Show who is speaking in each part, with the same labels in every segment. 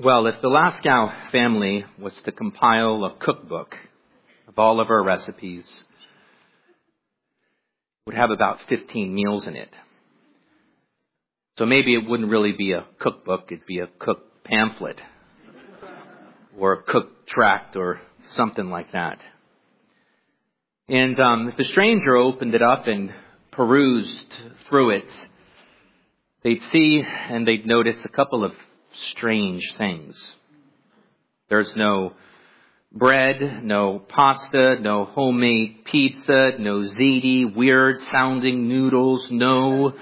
Speaker 1: Well, if the Laskow family was to compile a cookbook of all of our recipes, it would have about 15 meals in it. So maybe it wouldn't really be a cookbook, it'd be a cook pamphlet or a cook tract or something like that. And if the stranger opened it up and perused through it, they'd see and they'd notice a couple of strange things. There's no bread, no pasta, no homemade pizza, no ziti, weird sounding noodles, no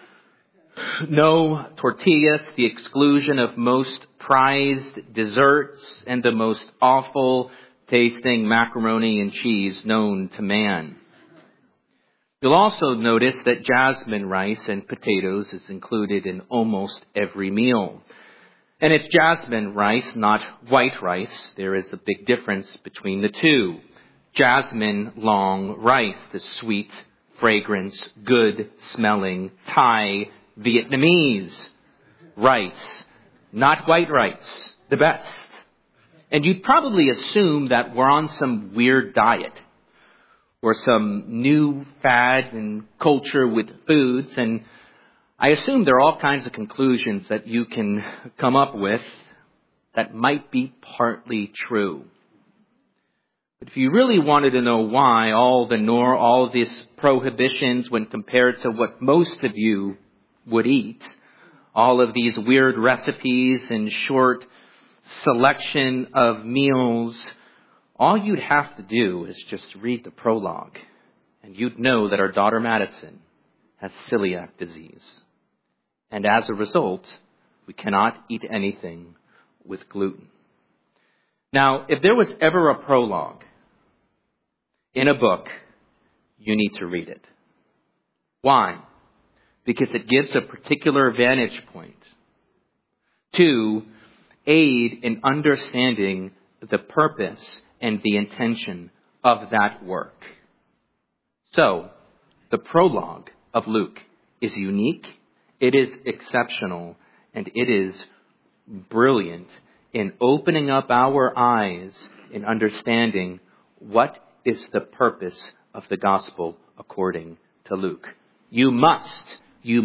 Speaker 1: tortillas, the exclusion of most prized desserts and the most awful tasting macaroni and cheese known to man. You'll also notice that jasmine rice and potatoes is included in almost every meal. And it's jasmine rice, not white rice. There is a big difference between the two. Jasmine long rice, the sweet, fragrance, good smelling Thai Vietnamese rice, not white rice, the best. And you'd probably assume that we're on some weird diet or some new fad and culture with foods, and I assume there are all kinds of conclusions that you can come up with that might be partly true. But if you really wanted to know why all these prohibitions when compared to what most of you would eat, all of these weird recipes and short selection of meals, all you'd have to do is just read the prologue, and you'd know that our daughter Madison has celiac disease. And as a result, we cannot eat anything with gluten. Now, if there was ever a prologue in a book, you need to read it. Why? Because it gives a particular vantage point to aid in understanding the purpose and the intention of that work. So, the prologue of Luke is unique, it is exceptional, and it is brilliant in opening up our eyes in understanding what is the purpose of the gospel according to Luke. You must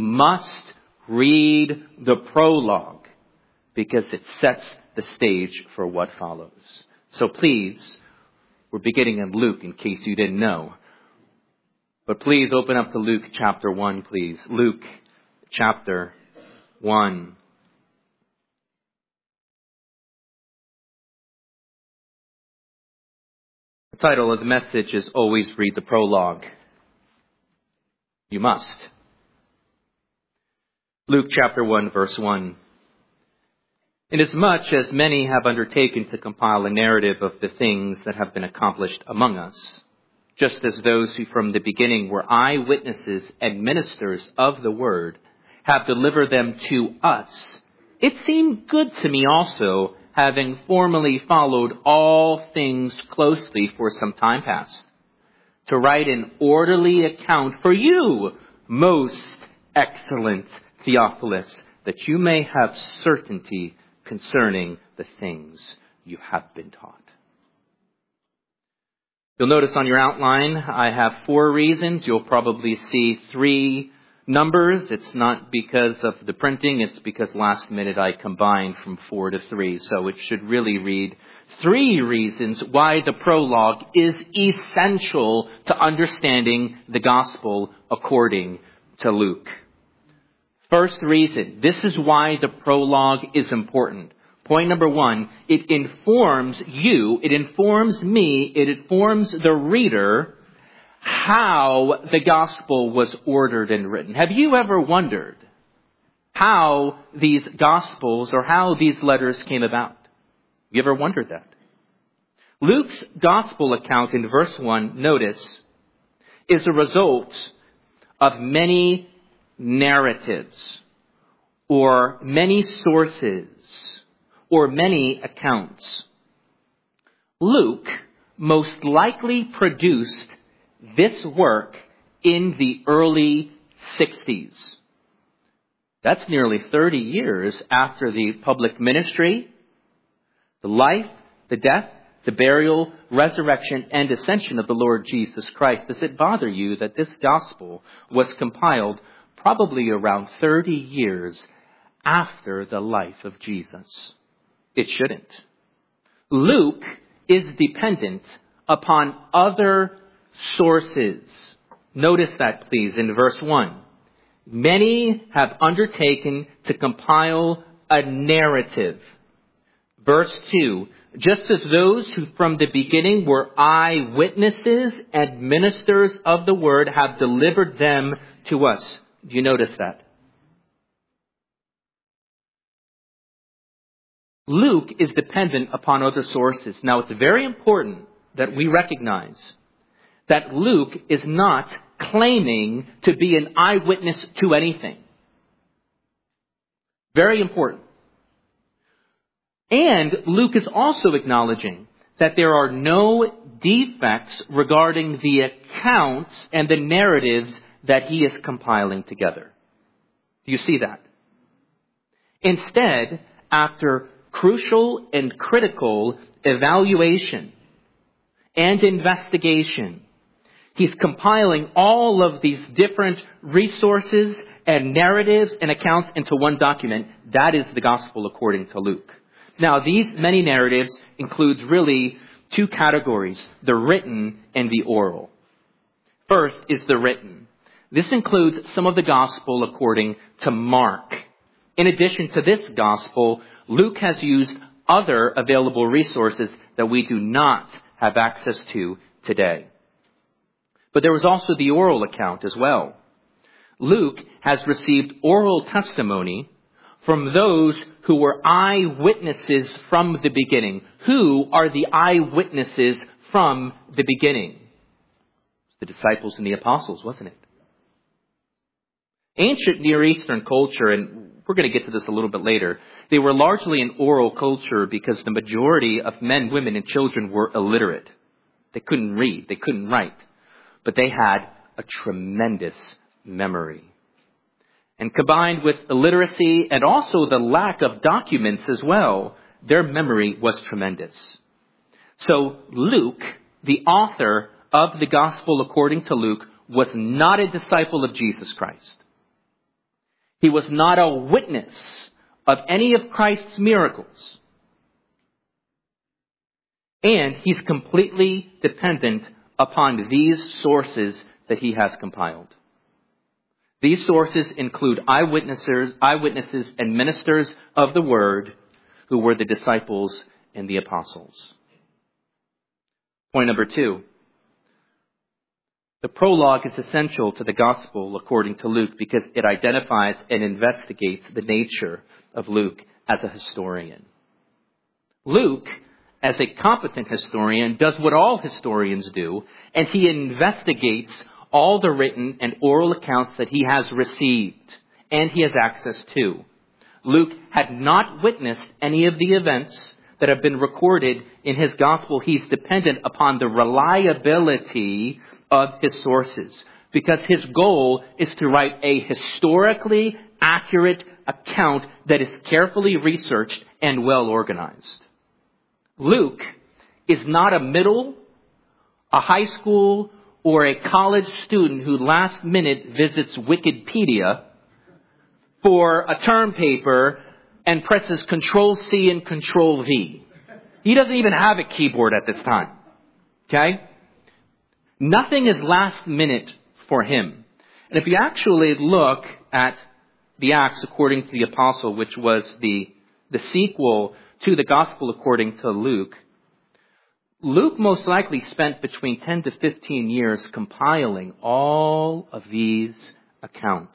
Speaker 1: read the prologue because it sets the stage for what follows. So please, we're beginning in Luke in case you didn't know. But please open up to Luke chapter 1, please. Luke chapter 1. The title of the message is Always Read the Prologue. You must. Luke chapter 1, verse 1. Inasmuch as many have undertaken to compile a narrative of the things that have been accomplished among us, just as those who from the beginning were eyewitnesses and ministers of the word have delivered them to us, it seemed good to me also, having formerly followed all things closely for some time past, to write an orderly account for you, most excellent Theophilus, that you may have certainty concerning the things you have been taught. You'll notice on your outline, I have 4 reasons. You'll probably see 3 numbers. It's not because of the printing. It's because last minute I combined from 4 to 3. So it should really read 3 reasons why the prologue is essential to understanding the gospel according to Luke. First reason, this is why the prologue is important. Point number 1, it informs you, it informs me, it informs the reader how the gospel was ordered and written. Have you ever wondered how these gospels or how these letters came about? You ever wondered that? Luke's gospel account in verse 1, notice, is a result of many narratives or many sources or many accounts. Luke most likely produced this work in the early 60s. That's nearly 30 years after the public ministry The life, the death, the burial, resurrection, and ascension of the Lord Jesus Christ. Does it bother you that this gospel was compiled probably around 30 years after the life of Jesus? It shouldn't. Luke is dependent upon other sources. Notice that, please, in verse 1. Many have undertaken to compile a narrative. Verse 2, just as those who from the beginning were eyewitnesses and ministers of the word have delivered them to us. Do you notice that? Luke is dependent upon other sources. Now, it's very important that we recognize that Luke is not claiming to be an eyewitness to anything. Very important. And Luke is also acknowledging that there are no defects regarding the accounts and the narratives that he is compiling together. Do you see that? Instead, after crucial and critical evaluation and investigation, he's compiling all of these different resources and narratives and accounts into one document. That is the gospel according to Luke. Now, these many narratives includes really two categories, the written and the oral. First is the written. This includes some of the gospel according to Mark. In addition to this gospel, Luke has used other available resources that we do not have access to today. But there was also the oral account as well. Luke has received oral testimony from those who were eyewitnesses from the beginning. Who are the eyewitnesses from the beginning? The disciples and the apostles, wasn't it? Ancient Near Eastern culture, and we're going to get to this a little bit later, they were largely an oral culture because the majority of men, women, and children were illiterate. They couldn't read, they couldn't write, but they had a tremendous memory. And combined with illiteracy and also the lack of documents as well, their memory was tremendous. So Luke, the author of the gospel according to Luke, was not a disciple of Jesus Christ. He was not a witness of any of Christ's miracles. And he's completely dependent upon these sources that he has compiled. These sources include eyewitnesses and ministers of the word who were the disciples and the apostles. Point number 2. The prologue is essential to the gospel according to Luke because it identifies and investigates the nature of Luke as a historian. Luke, as a competent historian, does what all historians do, and he investigates all the written and oral accounts that he has received and he has access to. Luke had not witnessed any of the events that have been recorded in his gospel. He's dependent upon the reliability of his sources because his goal is to write a historically accurate account that is carefully researched and well organized. Luke is not a middle, a high school, or a college student who last minute visits Wikipedia for a term paper and presses Control-C and Control-V. He doesn't even have a keyboard at this time. Okay? Nothing is last minute for him. And if you actually look at the Acts according to the Apostle, which was the sequel to the Gospel according to Luke, Luke most likely spent between 10 to 15 years compiling all of these accounts.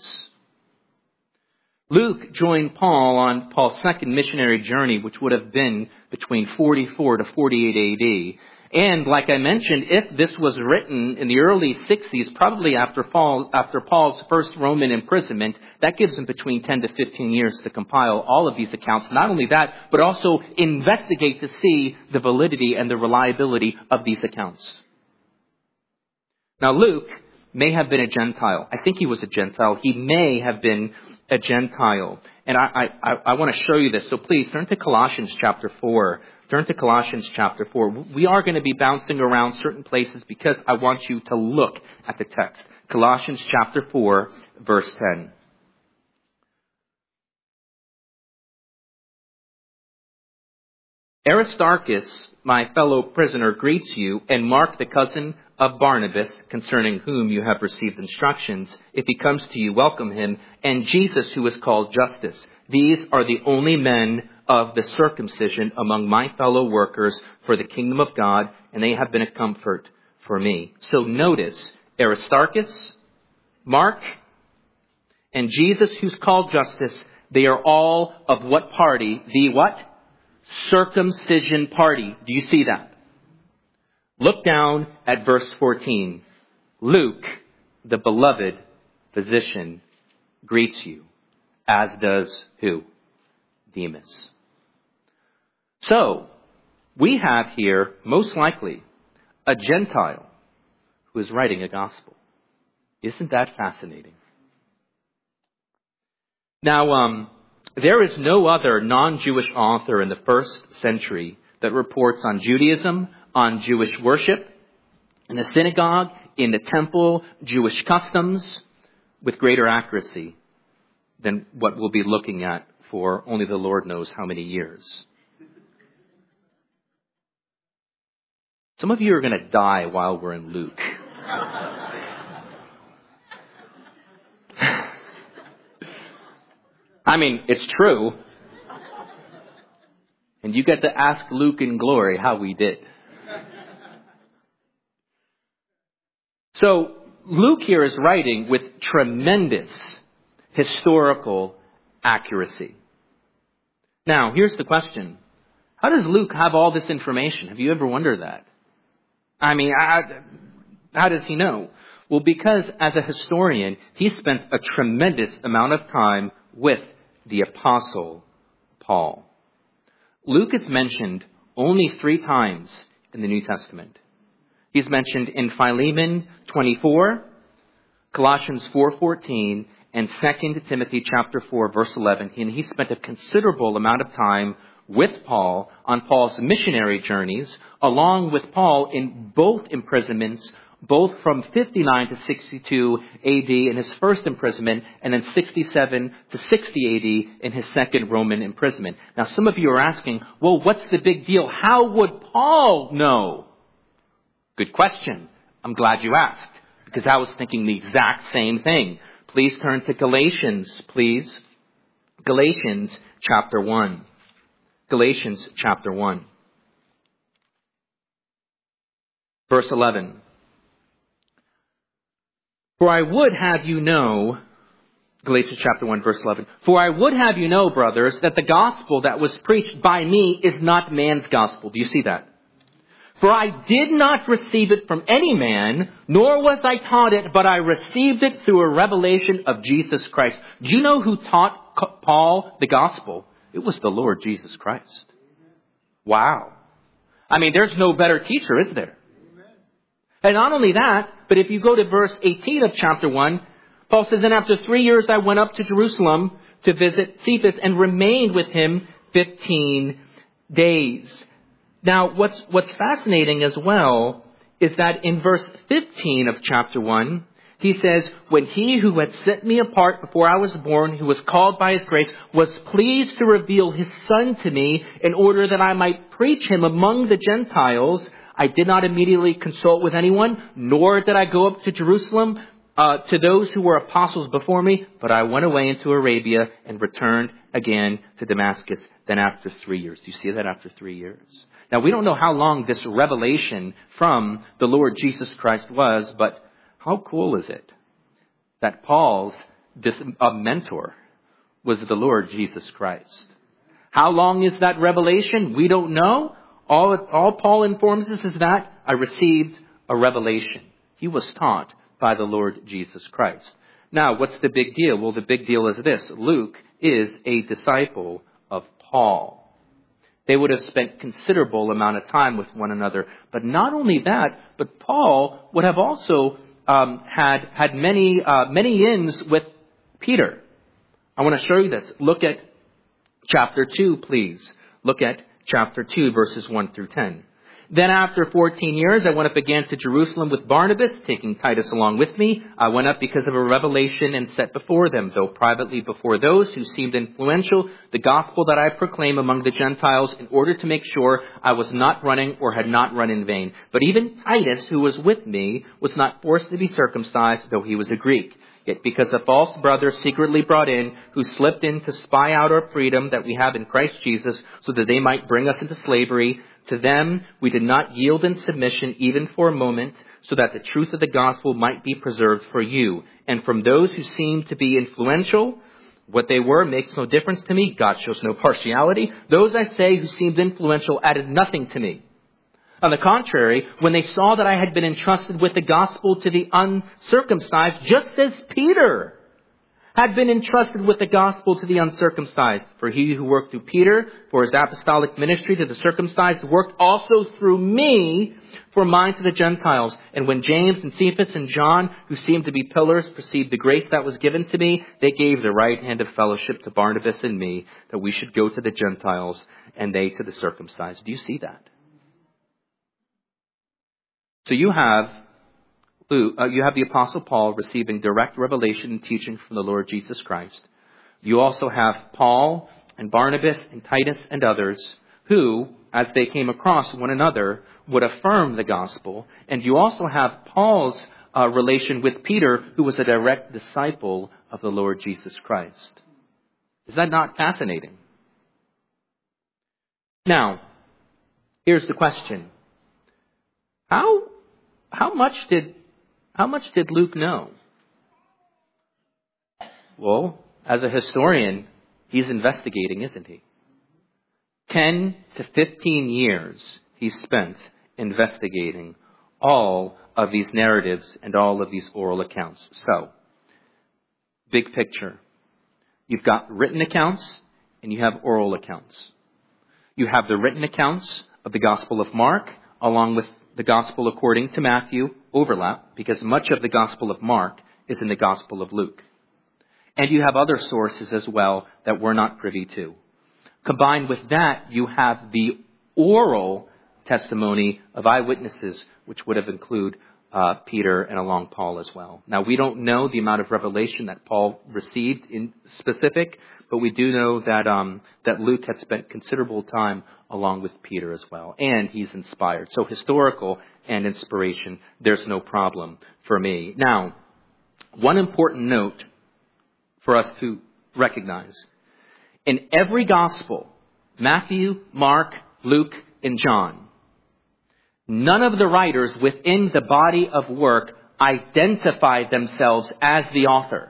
Speaker 1: Luke joined Paul on Paul's second missionary journey, which would have been between 44 to 48 AD. And like I mentioned, if this was written in the early 60s, probably after Paul's first Roman imprisonment, that gives him between 10 to 15 years to compile all of these accounts. Not only that, but also investigate to see the validity and the reliability of these accounts. Now, Luke may have been a Gentile. I think he was a Gentile. He may have been a Gentile. And I want to show you this. So please turn to Colossians chapter 4. Turn to Colossians chapter 4. We are going to be bouncing around certain places because I want you to look at the text. Colossians chapter 4, verse 10. Aristarchus, my fellow prisoner, greets you, and Mark, the cousin of Barnabas, concerning whom you have received instructions. If he comes to you, welcome him, and Jesus, who is called Justus. These are the only men of the circumcision among my fellow workers for the kingdom of God, and they have been a comfort for me. So notice, Aristarchus, Mark, and Jesus, who's called Justus, they are all of what party? The what? Circumcision party. Do you see that? Look down at verse 14. Luke, the beloved physician, greets you, as does who? Demas. So, we have here, most likely, a Gentile who is writing a gospel. Isn't that fascinating? Now, there is no other non-Jewish author in the first century that reports on Judaism, on Jewish worship, in the synagogue, in the temple, Jewish customs, with greater accuracy than what we'll be looking at for only the Lord knows how many years. Some of you are going to die while we're in Luke. I mean, it's true. And you get to ask Luke in glory how we did. So, Luke here is writing with tremendous historical accuracy. Now, here's the question. How does Luke have all this information? Have you ever wondered that? I mean, how does he know? Well, because as a historian, he spent a tremendous amount of time with the Apostle Paul. Luke is mentioned only 3 times in the New Testament. He's mentioned in Philemon 24, Colossians 4:14, and 2 Timothy chapter 4, verse 11. And he spent a considerable amount of time with Paul on Paul's missionary journeys, along with Paul in both imprisonments, both from 59 to 62 AD in his first imprisonment, and then 67 to 60 AD in his second Roman imprisonment. Now, some of you are asking, well, what's the big deal? How would Paul know? Good question. I'm glad you asked, because I was thinking the exact same thing. Please turn to Galatians, please. Galatians chapter 1. Galatians chapter 1. Verse 11. For I would have you know, Galatians chapter 1, verse 11. For I would have you know, brothers, that the gospel that was preached by me is not man's gospel. Do you see that? For I did not receive it from any man, nor was I taught it, but I received it through a revelation of Jesus Christ. Do you know who taught Paul the gospel? It was the Lord Jesus Christ. Wow. I mean, there's no better teacher, is there? And not only that, but if you go to verse 18 of chapter 1, Paul says, and after 3 years I went up to Jerusalem to visit Cephas and remained with him 15 days. Now, what's fascinating as well is that in verse 15 of chapter 1, he says, when he who had set me apart before I was born, who was called by his grace, was pleased to reveal his Son to me in order that I might preach him among the Gentiles, I did not immediately consult with anyone, nor did I go up to Jerusalem to those who were apostles before me, but I went away into Arabia and returned again to Damascus. Then after 3 years. Do you see that after 3 years? Now, we don't know how long this revelation from the Lord Jesus Christ was, but how cool is it that Paul's mentor was the Lord Jesus Christ? How long is that revelation? We don't know. All Paul informs us is that I received a revelation. He was taught by the Lord Jesus Christ. Now, what's the big deal? Well, the big deal is this. Luke is a disciple of Paul. They would have spent considerable amount of time with one another. But not only that, but Paul would have also had many ins with Peter. I want to show you this. Look at chapter 2, please. Look at chapter 2, verses 1 through 10. Then after 14 years, I went up again to Jerusalem with Barnabas, taking Titus along with me. I went up because of a revelation and set before them, though privately before those who seemed influential, the gospel that I proclaim among the Gentiles in order to make sure I was not running or had not run in vain. But even Titus, who was with me, was not forced to be circumcised, though he was a Greek. Yet because a false brother secretly brought in, who slipped in to spy out our freedom that we have in Christ Jesus, so that they might bring us into slavery, to them we did not yield in submission even for a moment, so that the truth of the gospel might be preserved for you. And from those who seemed to be influential, what they were makes no difference to me. God shows no partiality. Those, I say, who seemed influential added nothing to me. On the contrary, when they saw that I had been entrusted with the gospel to the uncircumcised, just as Peter had been entrusted with the gospel to the uncircumcised. For he who worked through Peter for his apostolic ministry to the circumcised worked also through me for mine to the Gentiles. And when James and Cephas and John, who seemed to be pillars, perceived the grace that was given to me, they gave the right hand of fellowship to Barnabas and me, that we should go to the Gentiles and they to the circumcised. Do you see that? So you have the Apostle Paul receiving direct revelation and teaching from the Lord Jesus Christ. You also have Paul and Barnabas and Titus and others who, as they came across one another, would affirm the gospel. And you also have Paul's relation with Peter, who was a direct disciple of the Lord Jesus Christ. Is that not fascinating? Now, here's the question. How much did Luke know? Well, as a historian, he's investigating, isn't he? 10 to 15 years he spent investigating all of these narratives and all of these oral accounts. So, big picture. You've got written accounts and you have oral accounts. You have the written accounts of the Gospel of Mark along with the Gospel according to Matthew overlap because much of the Gospel of Mark is in the Gospel of Luke. And you have other sources as well that we're not privy to. Combined with that, you have the oral testimony of eyewitnesses, which would have included Peter and along Paul as well. Now, we don't know the amount of revelation that Paul received in specific, but we do know that Luke had spent considerable time along with Peter as well, and he's inspired. So historical and inspiration, there's no problem for me. Now, one important note for us to recognize. In every gospel, Matthew, Mark, Luke, and John, none of the writers within the body of work identified themselves as the author.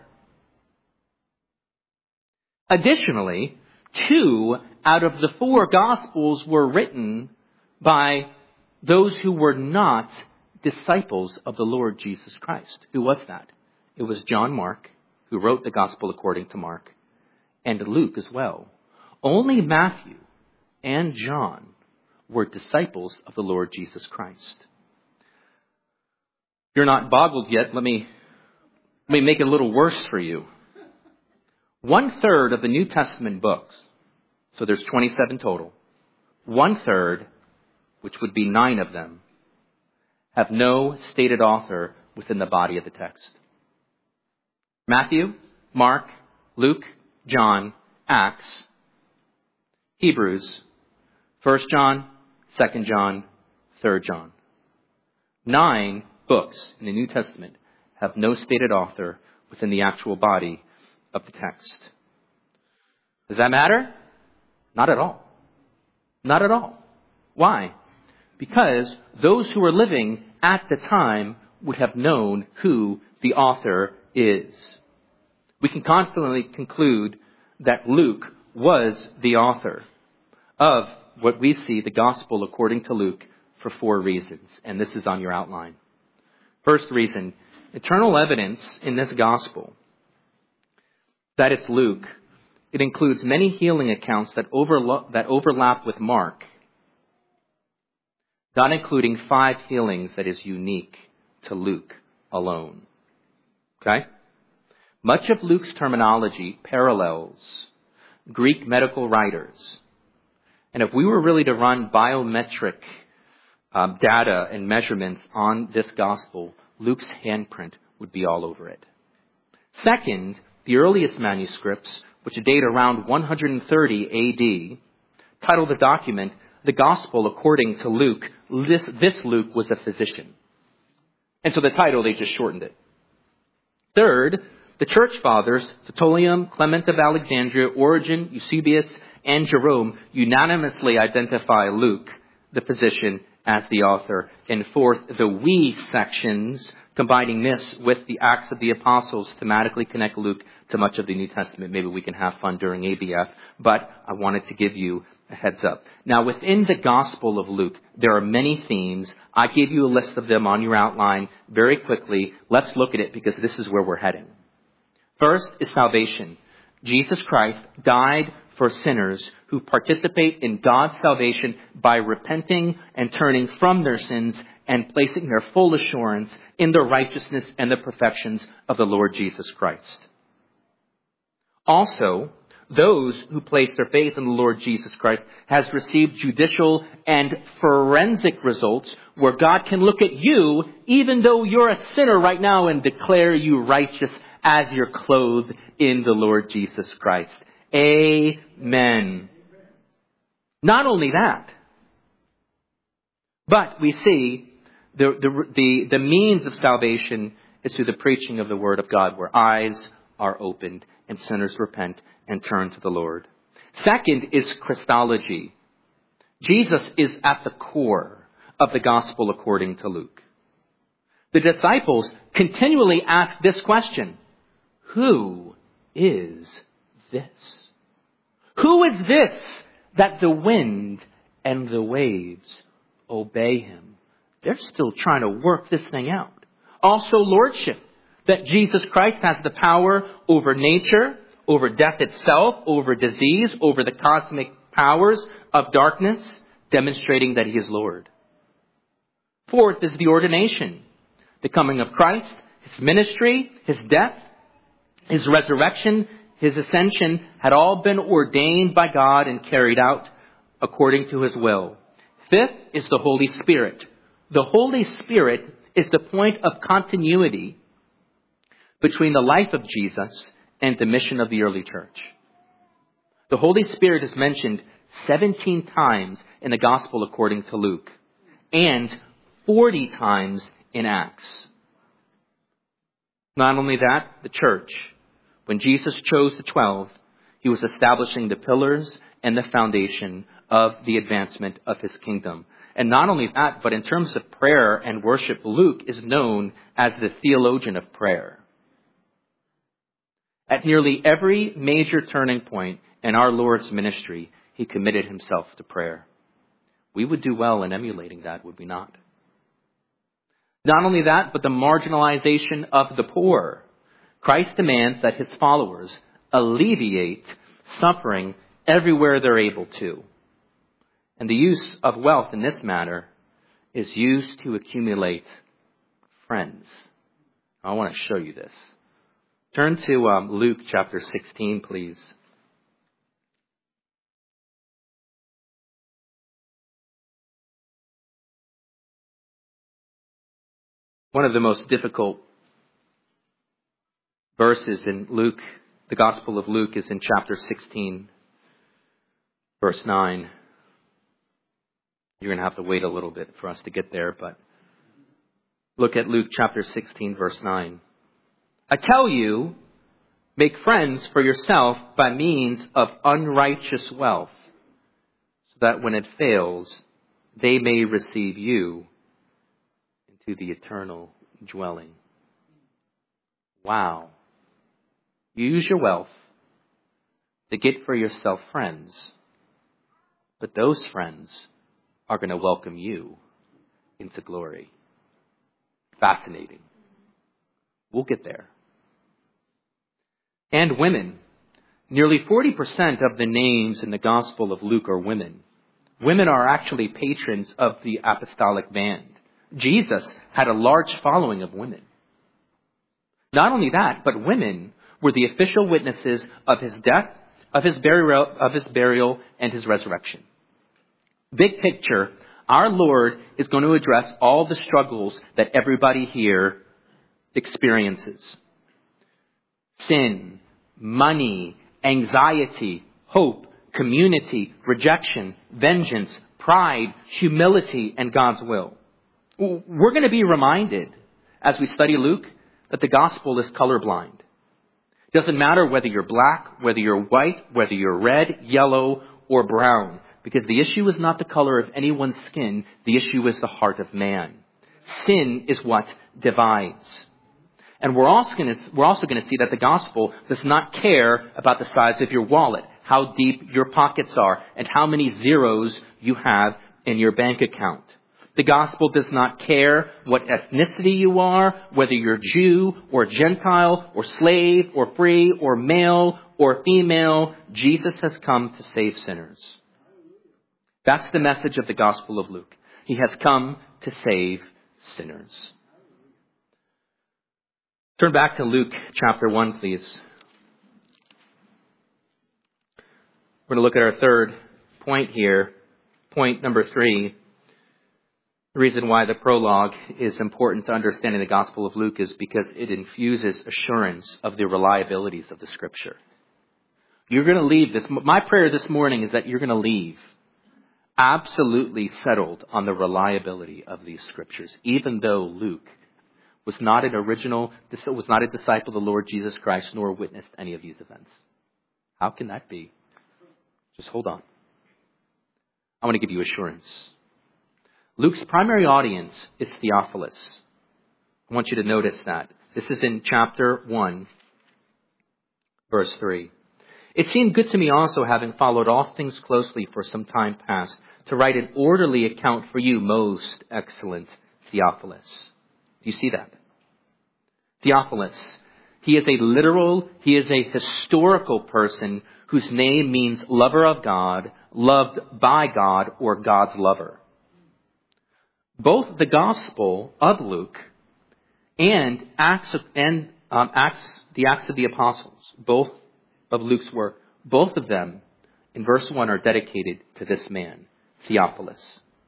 Speaker 1: Additionally, 2 out of the 4 Gospels were written by those who were not disciples of the Lord Jesus Christ. Who was that? It was John Mark, who wrote the Gospel according to Mark, and Luke as well. Only Matthew and John were disciples of the Lord Jesus Christ. If you're not boggled yet, let me make it a little worse for you. 1/3 of the New Testament books, so there's 27 total, 1/3, which would be 9 of them, have no stated author within the body of the text. Matthew, Mark, Luke, John, Acts, Hebrews, 1 John, 2 John, 3 John. 9 books in the New Testament have no stated author within the actual body of the text. Does that matter? Not at all. Not at all. Why? Because those who were living at the time would have known who the author is. We can confidently conclude that Luke was the author of what we see, the gospel according to Luke, for 4 reasons. And this is on your outline. First reason, eternal evidence in this gospel that it's Luke. It includes many healing accounts that overlap with Mark, not including 5 healings that is unique to Luke alone. Okay? Much of Luke's terminology parallels Greek medical writers. And if we were really to run biometric data and measurements on this gospel, Luke's handprint would be all over it. Second, the earliest manuscripts, which date around 130 AD, titled the document, The Gospel According to Luke. This Luke was a physician. And so the title, they just shortened it. Third, the church fathers, Tertullian, Clement of Alexandria, Origen, Eusebius, and Jerome unanimously identify Luke, the physician, as the author. And fourth, the we sections, combining this with the Acts of the Apostles, thematically connect Luke to much of the New Testament. Maybe we can have fun during ABF, but I wanted to give you a heads up. Now, within the Gospel of Luke, there are many themes. I gave you a list of them on your outline very quickly. Let's look at it because this is where we're heading. First is salvation. Jesus Christ died for sinners who participate in God's salvation by repenting and turning from their sins and placing their full assurance in the righteousness and the perfections of the Lord Jesus Christ. Also, those who place their faith in the Lord Jesus Christ has received judicial and forensic results where God can look at you, even though you're a sinner right now, and declare you righteous as you're clothed in the Lord Jesus Christ. Amen. Not only that, but we see the means of salvation is through the preaching of the Word of God, where eyes are opened and sinners repent and turn to the Lord. Second is Christology. Jesus is at the core of the gospel according to Luke. The disciples continually ask this question: who is this? Who is this that the wind and the waves obey him? They're still trying to work this thing out. Also, lordship. That Jesus Christ has the power over nature, over death itself, over disease, over the cosmic powers of darkness, demonstrating that he is Lord. Fourth is the ordination. The coming of Christ, his ministry, his death, his resurrection, his ascension had all been ordained by God and carried out according to his will. Fifth is the Holy Spirit. The Holy Spirit is the point of continuity between the life of Jesus and the mission of the early church. The Holy Spirit is mentioned 17 times in the Gospel according to Luke and 40 times in Acts. Not only that, the church. When Jesus chose the 12, he was establishing the pillars and the foundation of the advancement of his kingdom. And not only that, but in terms of prayer and worship, Luke is known as the theologian of prayer. At nearly every major turning point in our Lord's ministry, he committed himself to prayer. We would do well in emulating that, would we not? Not only that, but the marginalization of the poor. Christ demands that his followers alleviate suffering everywhere they're able to. And the use of wealth in this matter is used to accumulate friends. I want to show you this. Turn to Luke chapter 16, please. One of the most difficult verses in Luke, the Gospel of Luke, is in chapter 16, verse 9. You're going to have to wait a little bit for us to get there, but look at Luke chapter 16, verse 9. I tell you, make friends for yourself by means of unrighteous wealth, so that when it fails, they may receive you into the eternal dwelling. Wow. You use your wealth to get for yourself friends, but those friends are going to welcome you into glory. Fascinating. We'll get there. And women. Nearly 40% of the names in the Gospel of Luke are women. Women are actually patrons of the apostolic band. Jesus had a large following of women. Not only that, but women were the official witnesses of his death, of his burial, and his resurrection. Big picture, our Lord is going to address all the struggles that everybody here experiences. Sin, money, anxiety, hope, community, rejection, vengeance, pride, humility, and God's will. We're going to be reminded as we study Luke that the gospel is colorblind. It doesn't matter whether you're black, whether you're white, whether you're red, yellow, or brown, because the issue is not the color of anyone's skin. The issue is the heart of man. Sin is what divides. And we're also going to see that the gospel does not care about the size of your wallet, how deep your pockets are, and how many zeros you have in your bank account. The gospel does not care what ethnicity you are, whether you're Jew or Gentile or slave or free or male or female. Jesus has come to save sinners. That's the message of the Gospel of Luke. He has come to save sinners. Turn back to Luke chapter 1, please. We're going to look at our third point here. Point number 3. The reason why the prologue is important to understanding the Gospel of Luke is because it infuses assurance of the reliabilities of the Scripture. You're going to leave this. My prayer this morning is that you're going to leave absolutely settled on the reliability of these Scriptures, even though Luke was not a disciple of the Lord Jesus Christ, nor witnessed any of these events. How can that be? Just hold on. I want to give you assurance. Luke's primary audience is Theophilus. I want you to notice that. This is in chapter 1, verse 3. It seemed good to me also, having followed all things closely for some time past, to write an orderly account for you, most excellent Theophilus. Do you see that? Theophilus. He is a historical person whose name means lover of God, loved by God, or God's lover. Both the Gospel of Luke and the Acts of the Apostles, both of Luke's work, both of them in verse 1 are dedicated to this man, Theophilus.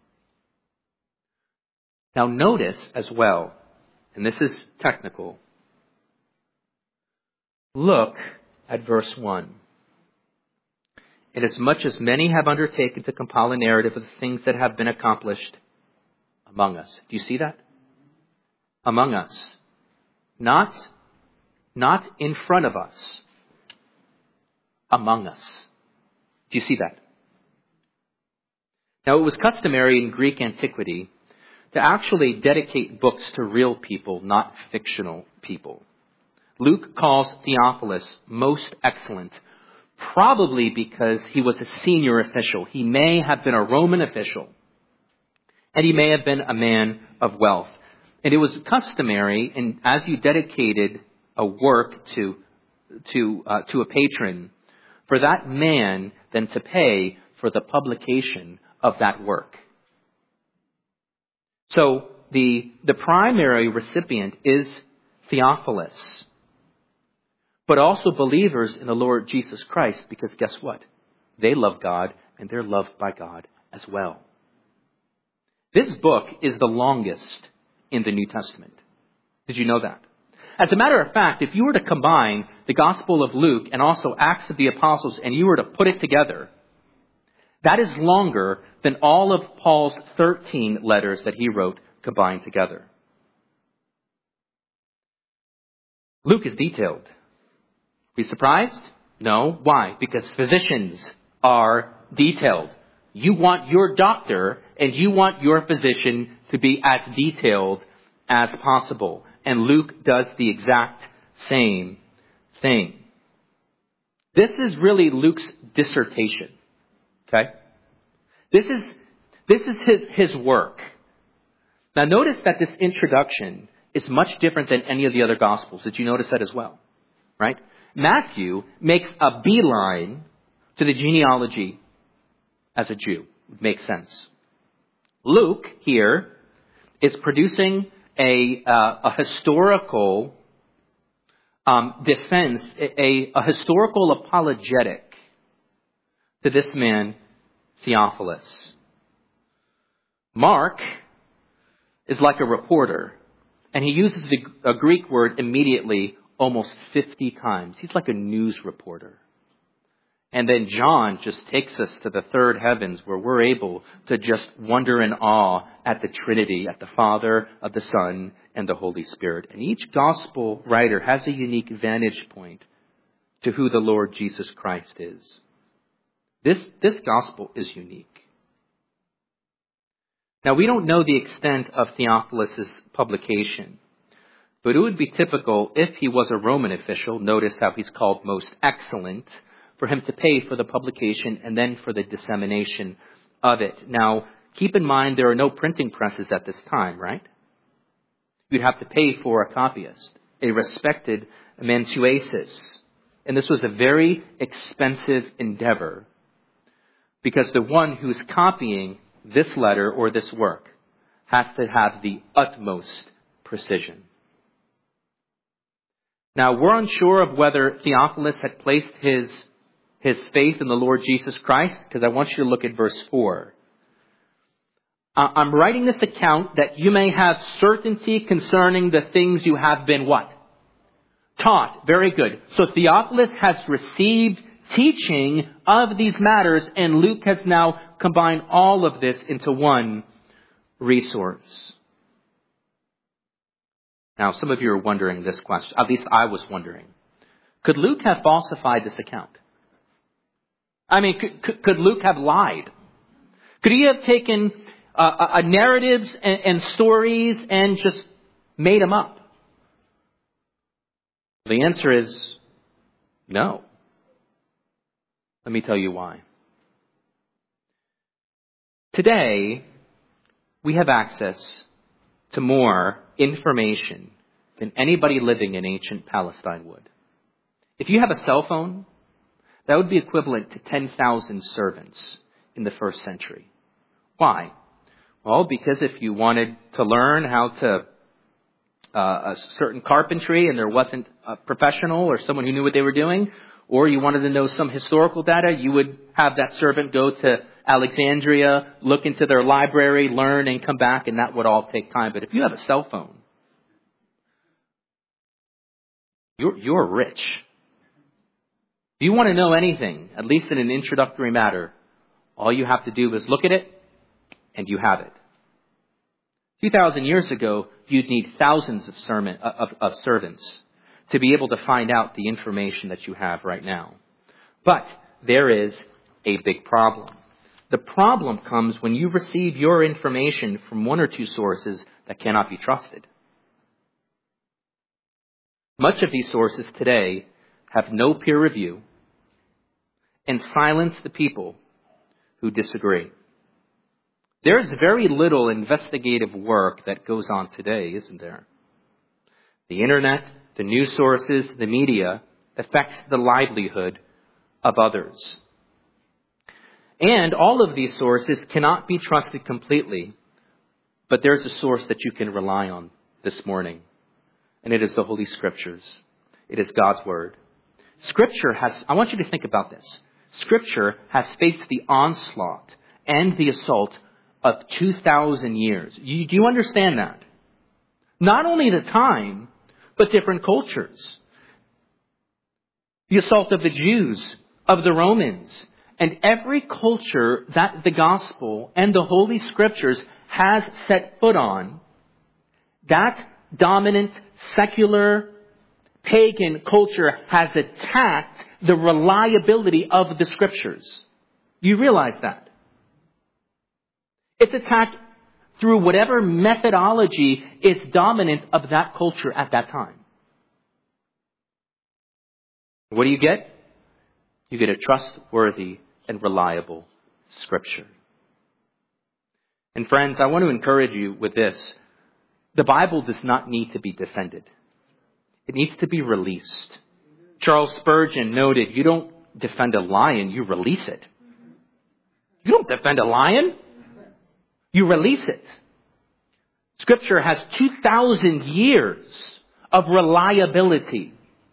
Speaker 1: Now notice as well, and this is technical, look at verse 1. Inasmuch as many have undertaken to compile a narrative of the things that have been accomplished among us. Do you see that? Among us. Not in front of us. Among us. Do you see that? Now, it was customary in Greek antiquity to actually dedicate books to real people, not fictional people. Luke calls Theophilus most excellent, probably because he was a senior official. He may have been a Roman official, and he may have been a man of wealth. And it was customary, and as you dedicated a work to a patron, for that man then to pay for the publication of that work. So the primary recipient is Theophilus, but also believers in the Lord Jesus Christ, because guess what? They love God, and they're loved by God as well. This book is the longest in the New Testament. Did you know that? As a matter of fact, if you were to combine the Gospel of Luke and also Acts of the Apostles and you were to put it together, that is longer than all of Paul's 13 letters that he wrote combined together. Luke is detailed. Be surprised? No. Why? Because physicians are detailed. You want your doctor and you want your physician to be as detailed as possible. And Luke does the exact same thing. This is really Luke's dissertation. Okay? This is his work. Now notice that this introduction is much different than any of the other Gospels. Did you notice that as well? Right? Matthew makes a beeline to the genealogy as a Jew. It makes sense. Luke here is producing a historical defense, a historical apologetic to this man, Theophilus. Mark is like a reporter, and he uses a Greek word immediately almost 50 times. He's like a news reporter. And then John just takes us to the third heavens where we're able to just wonder in awe at the Trinity, at the Father, of the Son, and the Holy Spirit. And each gospel writer has a unique vantage point to who the Lord Jesus Christ is. This gospel is unique. Now, we don't know the extent of Theophilus' publication, but it would be typical if he was a Roman official, notice how he's called most excellent, for him to pay for the publication and then for the dissemination of it. Now, keep in mind there are no printing presses at this time, right? You'd have to pay for a copyist, a respected amanuensis. And this was a very expensive endeavor because the one who's copying this letter or this work has to have the utmost precision. Now, we're unsure of whether Theophilus had placed his faith in the Lord Jesus Christ, because I want you to look at verse 4. I'm writing this account that you may have certainty concerning the things you have been what? Taught. Very good. So Theophilus has received teaching of these matters, and Luke has now combined all of this into one resource. Now, some of you are wondering this question. At least I was wondering. Could Luke have falsified this account? I mean, could Luke have lied? Could he have taken narratives and stories and just made them up? The answer is no. Let me tell you why. Today, we have access to more information than anybody living in ancient Palestine would. If you have a cell phone, that would be equivalent to 10,000 servants in the first century. Why? Well, because if you wanted to learn how to a certain carpentry and there wasn't a professional or someone who knew what they were doing, or you wanted to know some historical data, you would have that servant go to Alexandria, look into their library, learn, and come back, and that would all take time. But if you have a cell phone, you're rich. If you want to know anything, at least in an introductory matter, all you have to do is look at it, and you have it. 2,000 years ago, you'd need thousands of servants to be able to find out the information that you have right now. But there is a big problem. The problem comes when you receive your information from one or two sources that cannot be trusted. Much of these sources today have no peer review and silence the people who disagree. There's very little investigative work that goes on today, isn't there? The internet, the news sources, the media affects the livelihood of others. And all of these sources cannot be trusted completely, but there's a source that you can rely on this morning, and it is the Holy Scriptures. It is God's Word. Scripture has, I want you to think about this. Scripture has faced the onslaught and the assault of 2,000 years. Do you understand that? Not only the time, but different cultures. The assault of the Jews, of the Romans, and every culture that the gospel and the Holy Scriptures has set foot on, that dominant, secular, pagan culture has attacked the reliability of the Scriptures. You realize that? It's attacked through whatever methodology is dominant of that culture at that time. What do you get? You get a trustworthy and reliable Scripture. And friends, I want to encourage you with this. The Bible does not need to be defended. It needs to be released. Charles Spurgeon noted, you don't defend a lion, you release it. You don't defend a lion. You release it. Scripture has 2,000 years of reliability.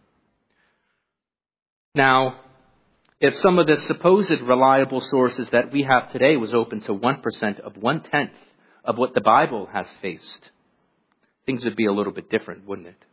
Speaker 1: Now, if some of the supposed reliable sources that we have today was open to 1% of 1/10 of what the Bible has faced, things would be a little bit different, wouldn't it?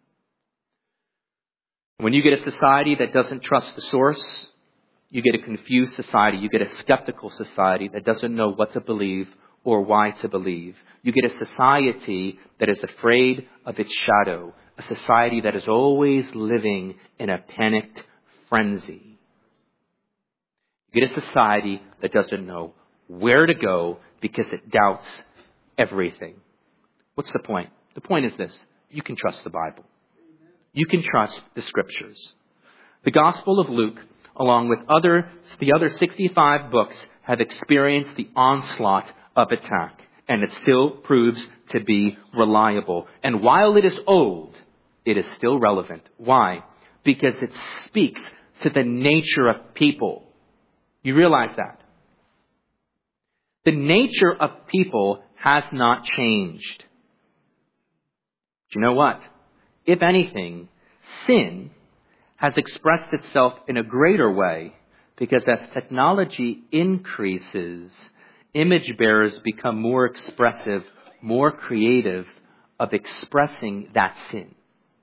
Speaker 1: When you get a society that doesn't trust the source, you get a confused society. You get a skeptical society that doesn't know what to believe or why to believe. You get a society that is afraid of its shadow, a society that is always living in a panicked frenzy. You get a society that doesn't know where to go because it doubts everything. What's the point? The point is this: you can trust the Bible. You can trust the Scriptures. The Gospel of Luke, along with the other 65 books, have experienced the onslaught of attack, and it still proves to be reliable. And while it is old, it is still relevant. Why? Because it speaks to the nature of people. You realize that? The nature of people has not changed. Do you know what? If anything, sin has expressed itself in a greater way, because as technology increases, image bearers become more expressive, more creative of expressing that sin.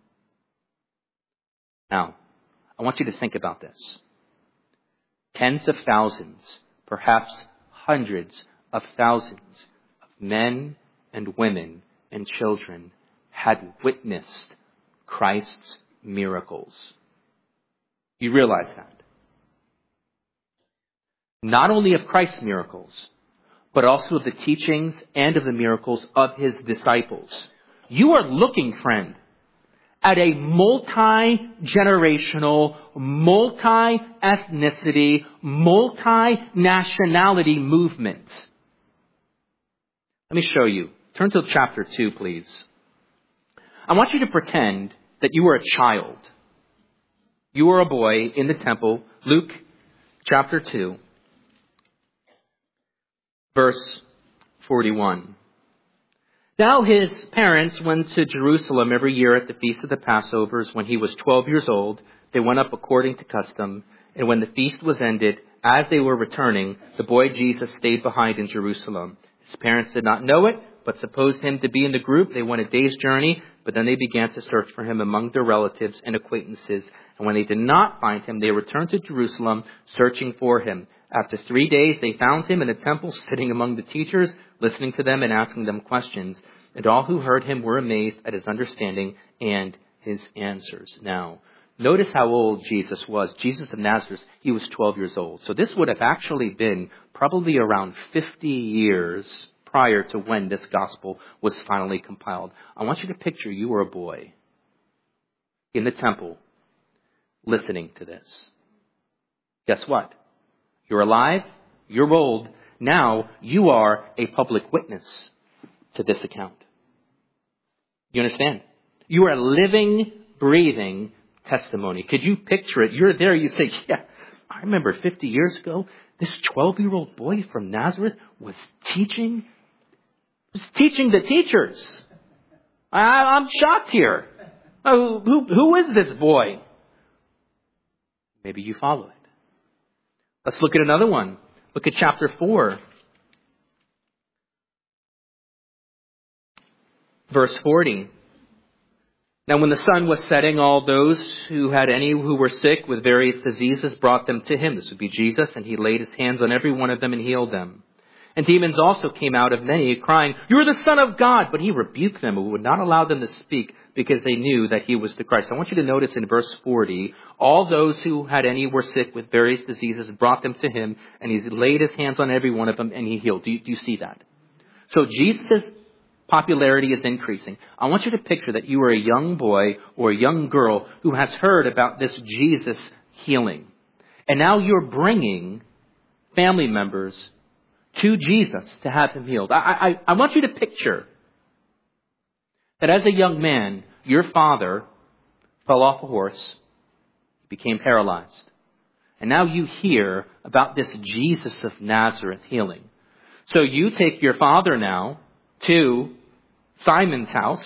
Speaker 1: Now, I want you to think about this. Tens of thousands, perhaps hundreds of thousands of men and women and children had witnessed Christ's miracles. You realize that? Not only of Christ's miracles, but also of the teachings and of the miracles of his disciples. You are looking, friend, at a multi-generational, multi-ethnicity, multi-nationality movement. Let me show you. Turn to chapter 2, please. I want you to pretend that you were a child. You were a boy in the temple. Luke chapter 2, verse 41. Now his parents went to Jerusalem every year at the feast of the Passovers. When he was 12 years old, they went up according to custom. And when the feast was ended, as they were returning, the boy Jesus stayed behind in Jerusalem. His parents did not know it, but supposed him to be in the group. They went a day's journey, but then they began to search for him among their relatives and acquaintances. And when they did not find him, they returned to Jerusalem, searching for him. After 3 days, they found him in the temple, sitting among the teachers, listening to them and asking them questions. And all who heard him were amazed at his understanding and his answers. Now, notice how old Jesus was. Jesus of Nazareth, he was 12 years old. So this would have actually been probably around 50 years prior to when this gospel was finally compiled. I want you to picture you were a boy in the temple listening to this. Guess what? You're alive. You're old. Now you are a public witness to this account. You understand? You are a living, breathing testimony. Could you picture it? You're there. You say, yeah, I remember 50 years ago, this 12-year-old boy from Nazareth was teaching the teachers. I'm shocked here. Who is this boy? Maybe you follow it. Let's look at another one. Look at chapter 4. Verse 40. Now when the sun was setting, all those who had any who were sick with various diseases brought them to him. This would be Jesus, and he laid his hands on every one of them and healed them. And demons also came out of many, crying, "You are the Son of God!" But he rebuked them and would not allow them to speak, because they knew that he was the Christ. I want you to notice in verse 40, all those who had any were sick with various diseases brought them to him, and he laid his hands on every one of them and he healed. Do you see that? So Jesus' popularity is increasing. I want you to picture that you are a young boy or a young girl who has heard about this Jesus healing. And now you're bringing family members to Jesus to have him healed. I want you to picture that as a young man, your father fell off a horse, became paralyzed. And now you hear about this Jesus of Nazareth healing. So you take your father now to Simon's house,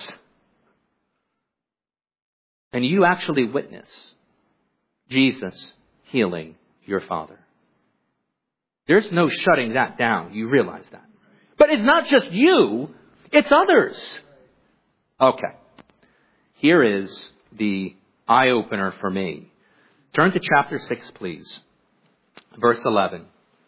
Speaker 1: and you actually witness Jesus healing your father. There's no shutting that down. You realize that. But it's not just you, it's others. Okay. Here is the eye-opener for me. Turn to chapter 6, please. Verse 11.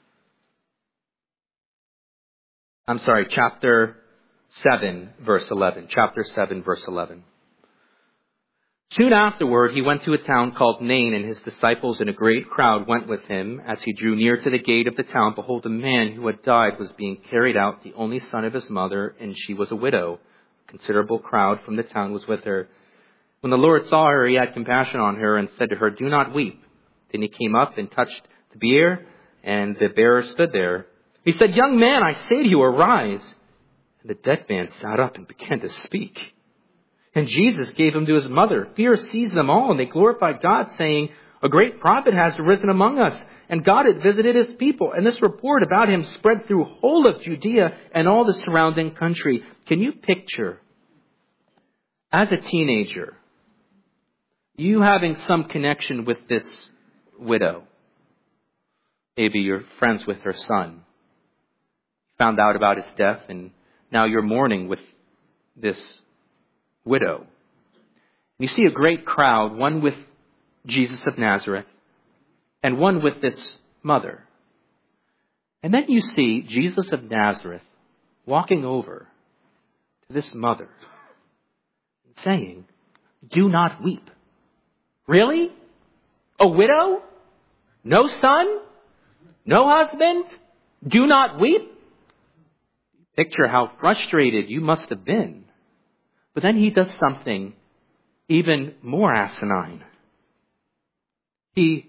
Speaker 1: I'm sorry, chapter 7, verse 11. Chapter 7, verse 11. Soon afterward, he went to a town called Nain, and his disciples and a great crowd went with him. As he drew near to the gate of the town, behold, a man who had died was being carried out, the only son of his mother, and she was a widow. A considerable crowd from the town was with her. When the Lord saw her, he had compassion on her and said to her, "Do not weep." Then he came up and touched the bier, and the bearer stood there. He said, "Young man, I say to you, arise." And the dead man sat up and began to speak. And Jesus gave him to his mother. Fear seized them all, and they glorified God, saying, "A great prophet has arisen among us, and God had visited his people." And this report about him spread through whole of Judea and all the surrounding country. Can you picture, as a teenager, you having some connection with this widow? Maybe you're friends with her son. Found out about his death, and now you're mourning with this widow. You see a great crowd, one with Jesus of Nazareth and one with this mother. And then you see Jesus of Nazareth walking over to this mother and saying, "Do not weep." Really? A widow? No son? No husband? Do not weep? Picture how frustrated you must have been. But then he does something even more asinine. He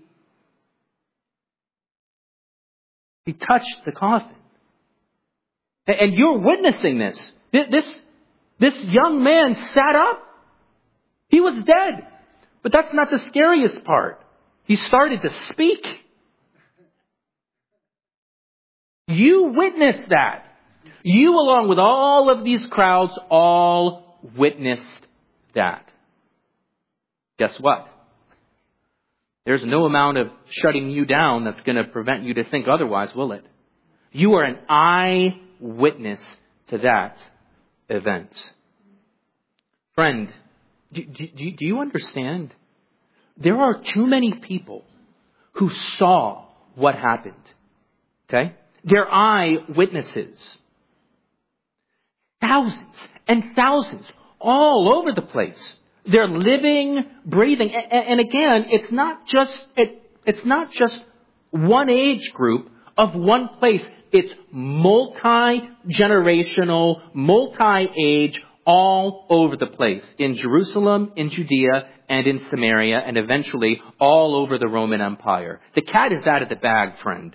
Speaker 1: touched the coffin. And you're witnessing this. This young man sat up. He was dead. But that's not the scariest part. He started to speak. You witnessed that. You, along with all of these crowds, all witnessed that. Guess what? There's no amount of shutting you down that's going to prevent you to think otherwise, will it? You are an eyewitness to that event. Friend, do you understand? There are too many people who saw what happened. Okay? They're eyewitnesses. Thousands and thousands all over the place. They're living, breathing. And again, it's not just one age group of one place. It's multi-generational, multi-age, all over the place. In Jerusalem, in Judea, and in Samaria, and eventually all over the Roman Empire. The cat is out of the bag, friend.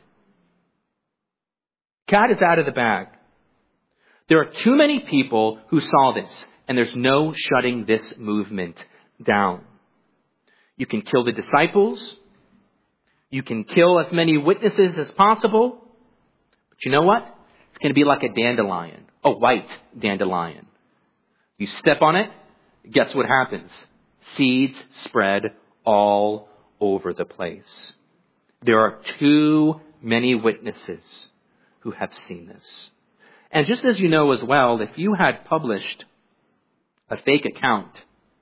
Speaker 1: Cat is out of the bag. There are too many people who saw this, and there's no shutting this movement down. You can kill the disciples. You can kill as many witnesses as possible. But you know what? It's going to be like a dandelion, a white dandelion. You step on it, guess what happens? Seeds spread all over the place. There are too many witnesses who have seen this. And just as you know as well, if you had published a fake account,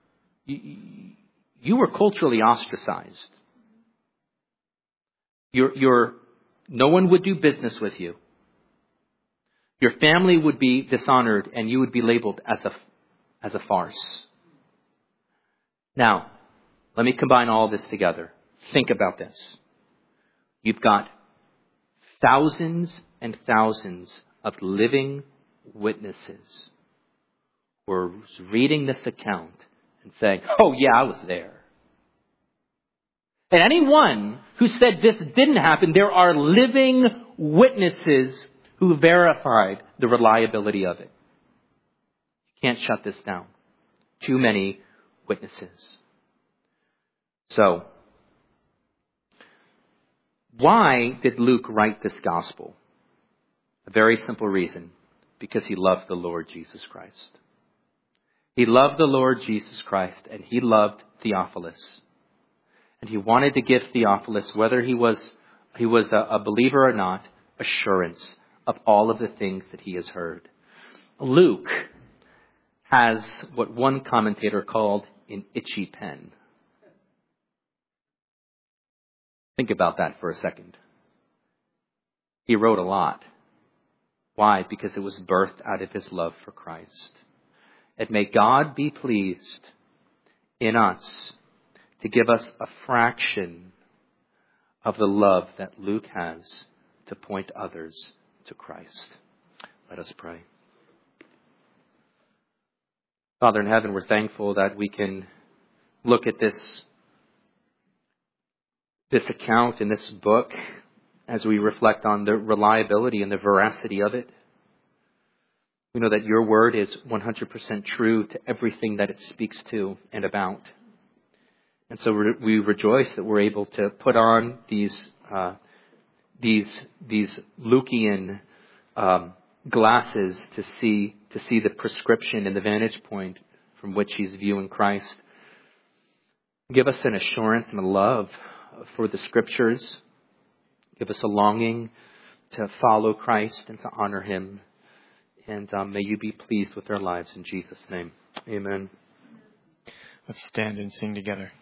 Speaker 1: you were culturally ostracized. No one would do business with you. Your family would be dishonored, and you would be labeled as a farce. Now, let me combine all this together. Think about this. You've got thousands and thousands of living witnesses who are reading this account and saying, "Oh yeah, I was there." And anyone who said this didn't happen, there are living witnesses who verified the reliability of it. You can't shut this down. Too many witnesses. So, why did Luke write this gospel? A very simple reason. Because he loved the Lord Jesus Christ. He loved the Lord Jesus Christ, and he loved Theophilus. And he wanted to give Theophilus, whether he was a believer or not, assurance of all of the things that he has heard. Luke has what one commentator called an itchy pen. Think about that for a second. He wrote a lot. Why? Because it was birthed out of his love for Christ. And may God be pleased in us to give us a fraction of the love that Luke has to point others to Christ. Let us pray. Father in heaven, we're thankful that we can look at this account in this book as we reflect on the reliability and the veracity of it. We know that your word is 100% true to everything that it speaks to and about. And so we rejoice that we're able to put on these Lukean glasses to see the prescription and the vantage point from which he's viewing Christ. Give us an assurance and a love for the Scriptures. Give us a longing to follow Christ and to honor him. And may you be pleased with our lives in Jesus' name. Amen.
Speaker 2: Let's stand and sing together.